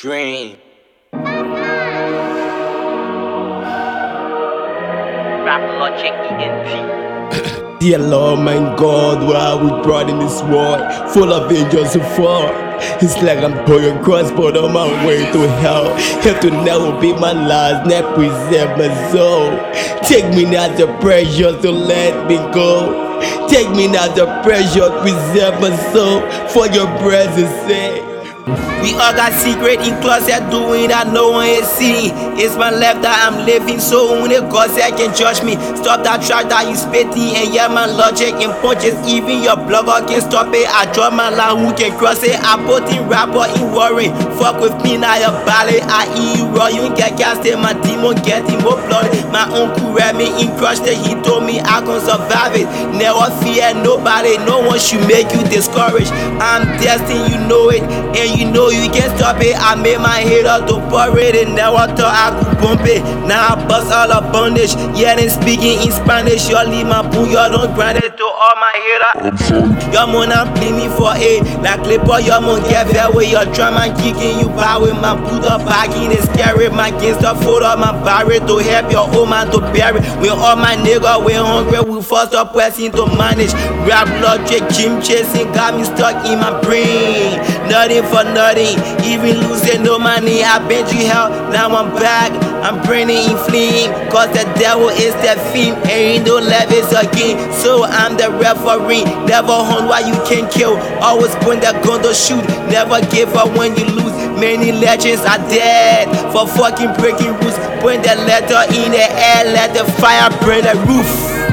Dream. Rap Logic ENT. Dear Lord, my God, why are we brought in this world full of angels to fall? It's like I'm going crossboard on my way to hell. Have to never be my last, not preserve my soul. Take me not the pressure to let me go. Take me not the pressure, preserve my soul for your presence sake. We all got secret in closet doing that no one is seeing. It's my life that I'm living, so only God said can judge me. Stop that trash that you spitting and yeah, my logic and punches. Even your blogger can stop it. I draw my line, who can cross it? I put in rapper in worry. Fuck with me now, your ballet. I eat you raw, you ain't get casted. My demon getting more blood. My uncle read me in crushed it. He told me I can survive it. Never fear nobody, no one should make you discouraged. I'm destined, you know it, and you know you can't stop it. I made my hater to pour it and never thought I could bump it. Now I bust all the bondage, yeah, then speaking in Spanish. Y'all leave my boo, y'all don't grant it to all my haters. Y'all man, I'm me for it. Like Clipper, y'all man, get fair with your drama kicking you by with my boot up backing is scary. My gangster photo, my barrier to help your old man to bury. When all my niggas we hungry, we forced up pressing to manage. Rap Logic, gym chasing, got me stuck in my brain. Nothing for nothing, even losing no money. I been through hell, now I'm back. I'm burning in flame, cause the devil is the theme. Ain't no levels again, so I'm the referee. Never hunt what you can kill, always point the gun to shoot. Never give up when you lose. Many legends are dead for fucking breaking rules. Point the letter in the air, let the fire burn the roof.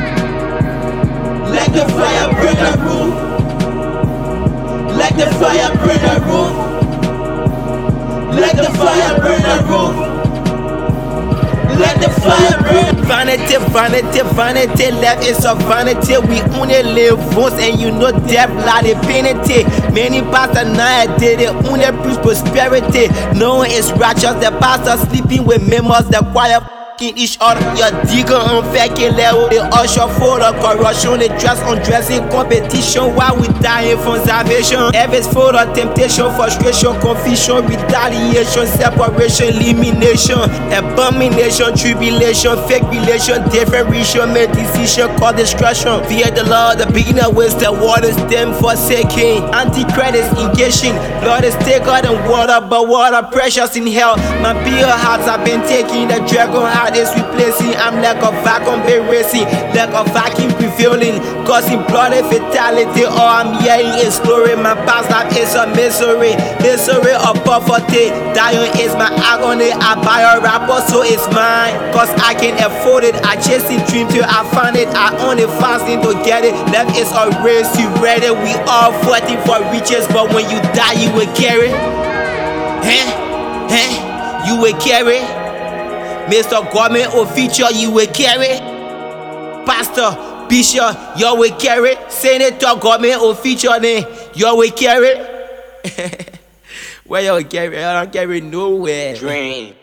Let the fire burn the roof. Let the fire burn the roof. Let the fire burn the roof. Let the fire burn. Vanity, vanity, vanity. Life is a vanity. We only live once, and you know death like a penalty. Many pastors now did it. Only preach prosperity. No one is righteous. The pastor sleeping with members. The choir each other, your digger on faking level. They usher for the corruption, they dress on dressing competition while we dying from salvation. Every for the temptation, frustration, confusion, retaliation, separation, elimination, abomination, tribulation, fake relation, different region, make decision, call destruction. Fear the Lord, the beginner with the waters, them forsaking. Antichrist engaging, blood is thicker than water, but water precious in hell. My pure hearts have been taking the dragon out. Is replacing, I'm like a vacuum be racing, like a vacuum prevailing, causing blood and fatality. All I'm hearing is glory. My past life is a misery, misery of poverty. Dying is my agony. I buy a rapper, so it's mine, cause I can afford it. I chasing dream till I find it. I only fasting to get it. Life is a race, you ready? We all fighting for riches, but when you die, you will carry. You will carry. Mr. Government official, you will carry. Pastor, Bishop, you will carry. Senator, government official, you will carry. Where you carry? I don't carry nowhere. Dream.